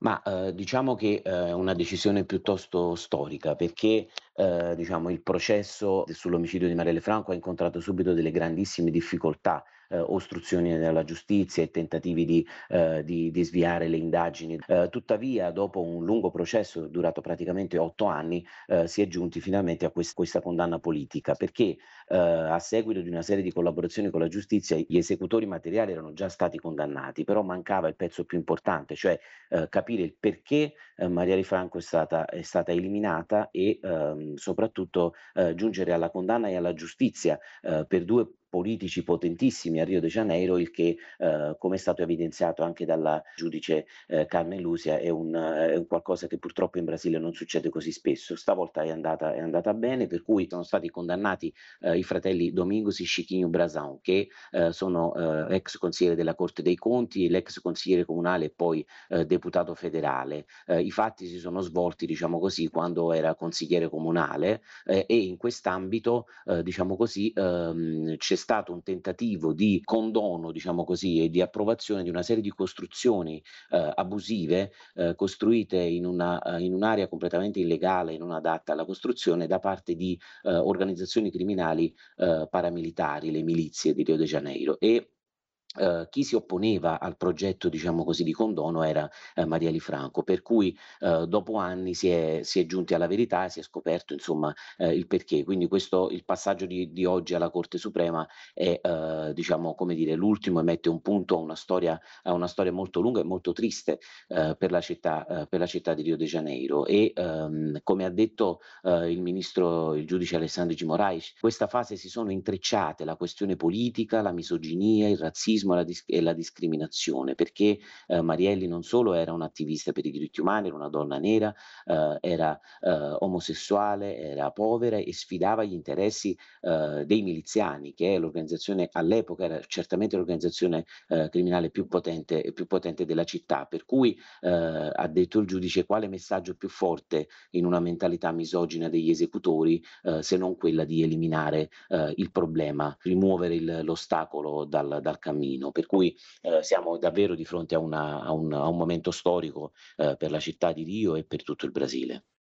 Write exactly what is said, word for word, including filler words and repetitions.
Ma, uhm, diciamo che, uhm, è una decisione piuttosto storica perché, uhm, diciamo il processo de sull'omicidio di Marielle Franco ha incontrato subito delle grandissime difficoltà, uhm, ostruzioni della giustizia e tentativi di uhm, di di sviare le indagini. Uhm, tuttavia dopo un lungo processo durato praticamente otto anni, uhm, si è giunti finalmente a ques questa condanna politica perché, uhm, a seguito di una serie di collaborazioni con la giustizia gli esecutori materiali erano già stati condannati, però mancava il pezzo più importante, cioè, uhm, capire il perché, uhm, Marielle Franco è stata è stata eliminata e, uhm, soprattutto, uhm, giungere alla condanna e alla giustizia, uhm, per due politici potentissimi a Rio de Janeiro, il che, uhm, come è stato evidenziato anche dalla giudice, ehm, Carmen Lusia, è un è un qualcosa che purtroppo in Brasile non succede così spesso. Stavolta è andata è andata bene, per cui sono stati condannati, uhm, i fratelli Domingos e Chiquinho Brasão, che, uhm, sono, uhm, ex consigliere della Corte dei Conti e l'ex consigliere comunale e poi, uhm, deputato federale. Uhm, i fatti si sono svolti, diciamo così, quando era consigliere comunale, ehm, e in quest'ambito, uhm, diciamo così, uhm, c'è stato un tentativo di condono, diciamo così, e di approvazione di una serie di costruzioni, uhm, abusive, uhm, costruite in una uhm, in un'area completamente illegale e non adatta alla costruzione da parte di, uhm, organizzazioni criminali, uhm, paramilitari, le milizie di Rio de Janeiro e, uhm, chi si opponeva al progetto, diciamo così, di condono era, ehm, Marielle Franco, per cui, uhm, dopo anni si è si è giunti alla verità e si è scoperto insomma, ehm, il perché. Quindi questo il passaggio di di oggi alla Corte Suprema è, uhm, diciamo, come dire, l'ultimo e mette un punto a una storia a una storia molto lunga e molto triste, uhm, per la città uhm, per la città di Rio de Janeiro e, uhm, come ha detto, uhm, il ministro il giudice Alexandre de Moraes, questa fase si sono intrecciate la questione politica, la misoginia, il razzismo e la dis e la discriminazione, perché, uhm, Marielle non solo era un'attivista per i diritti umani, era una donna nera, uhm, era, uhm, omosessuale, era povera e sfidava gli interessi, uhm, dei miliziani, che è l'organizzazione all'epoca era certamente l'organizzazione, uhm, criminale più potente più potente della città. Per cui, uhm, ha detto il giudice: "Quale messaggio più forte in una mentalità misogina degli esecutori, uhm, se non quella di eliminare, uhm, il problema, rimuovere il l'ostacolo dal dal cammino." Per cui, uhm, siamo davvero di fronte a una a un a un momento storico, uhm, per la città di Rio e per tutto il Brasile.